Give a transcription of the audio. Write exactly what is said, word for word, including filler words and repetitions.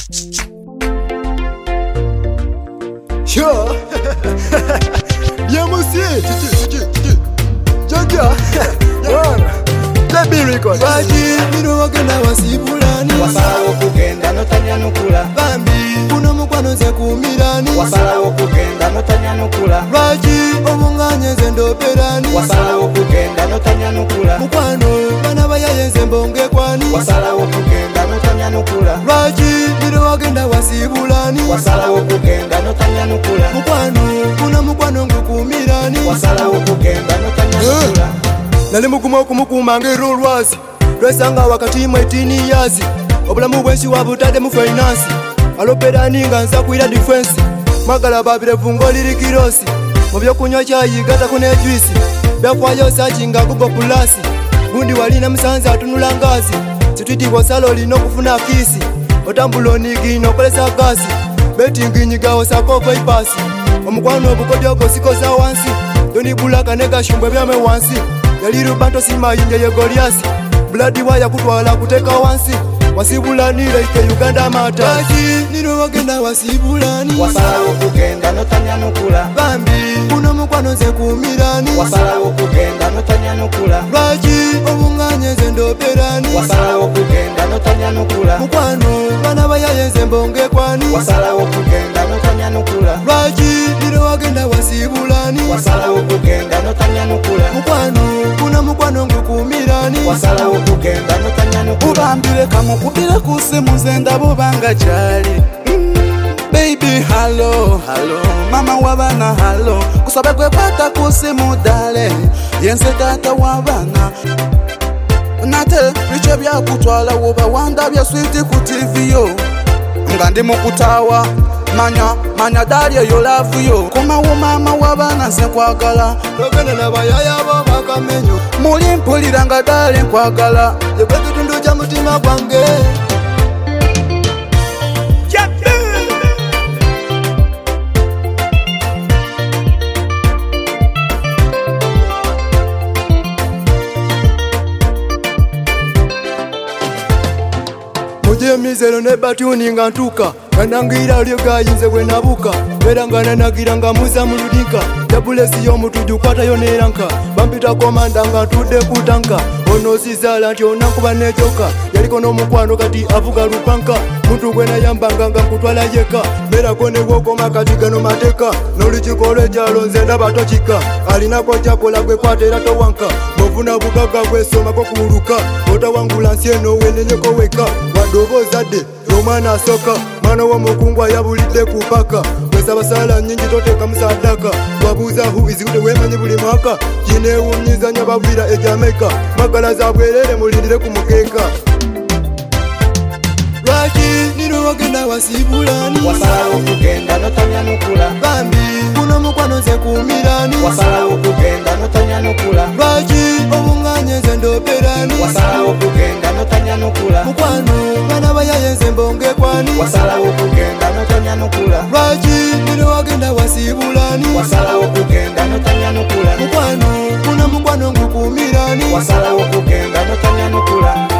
Sure. Bien monsieur. Jaja. Yona. Baby record. Baji mino wagenda wasibulani. Wasala okugenda notanya nukula. Bambi kuno mukwano ze kumirani. Wasala okugenda notanya nukula. Baji omunganye ze ndoperani. Wasala okugenda notanya nukula. Mukwano bana bayaye ze mbonge kwani. Wasala okugenda notanya nukula. Baji mino wagenda wasibulani. Wasala okugenda notanya nukula. Mukwano kuno mukwano ngukumirani. Wasala okugenda notanya nukula. Nali mukuma okumukuma ng'erolwazi lwesanga wakati mwetini yazi obulamu bwensi wabutadde mu finance aloperani nga nsakwira defense magala babire vungo liri kirosi mu byokunywa kyayi gatako n'ejwisi byafaayo saki nga gugo pulasi gundi walina musanze atunula ngazi kitwitibwa osala olina okufuna kiisi otambula onigina okolesa gasi betingi nyigawo sako vaipasi omukwano obukodyo ogosikoza wansi yonibulaka negashumbwe byame wansi yali rubanto simayinje ye Goliasi blood waya kutwala kuteka wansi wasibulanire ike Uganda mata Baji niro wagenda wasibulani. Wasala okugenda notanya nukula. Bambi kuno mukwano ze kumirani. Wasala okugenda notanya nukula. Baji obunganye ze ndoperani. Wasala okugenda notanya nukula. Mukwano bana bayaye ze mbonge kwani. Wasala okugenda notanya nukula. Baji niro wagenda wasibulani. Wasala okugenda notanya nukula. Mukwano kuno mukwano ngukumirani. Wasala okugenda notanya nukula. Ubambire kamukubire kusimu ze ndabubanga cyali. mm. Baby hello hello mama wabana hello kusabe kwe kwata kusimu dale yense tata wabana nate bicho bya kutwala woba wanda bya sweet ku T V yo ngandi mukutawa manya manya dali yo love yo kuma wo mama wabana se kwagala logenda na bayaya bo bakamenyo muli mpulira nga dali kwagala yebwe kitundu kya mutima gwange. Muje mizero ne batuni nga ntuka kanangira lyo gayinze gwe nabuka era nga nanagira nga muza muludinka tabulesi y'omutuju kwata yo neranka bampita komanda nga ntudde kutanka ono sizala nti onankuba nejoka yaliko n'omukwano kati avuga lupanka muntu gwe nayambanga nga nkutwala yeka berako ne gwokoma kati gano mateka n'olukiko lw'ekyalo nze ndaba tokika alinako kyakola gwe kwata era towanka bw'ofuna bugagga gwesomako kuwuluka otawangula nsi eno wenenyeko weka wadobozadde omwana asoka mwana w'omukungwa yabulidde ku paka wesabasala nnyingi toteeka musadaka wabuuzahu izikute wemanyi buli mwaka kineewunyizanya babwira e Jamaica magala za bwerere mulindire ku mukeeka lwaki niro wagenda wasibulani. Wasala okugenda notanya nukula. Bambi kuno mukwano ze kumirani. Wasala okugenda notanya nukula. Lwaki obunganye ze ndoperani. Wasala okugenda notanya nukula. Mukwano bana bayaye ze mbonge kwani. Wasala okugenda notanya nukula. Lwaki niro wagenda wasibulani. Wasala okugenda notanya nukula. Mukwano kuno mukwano ngukumirani. Wasala okugenda notanya nukula.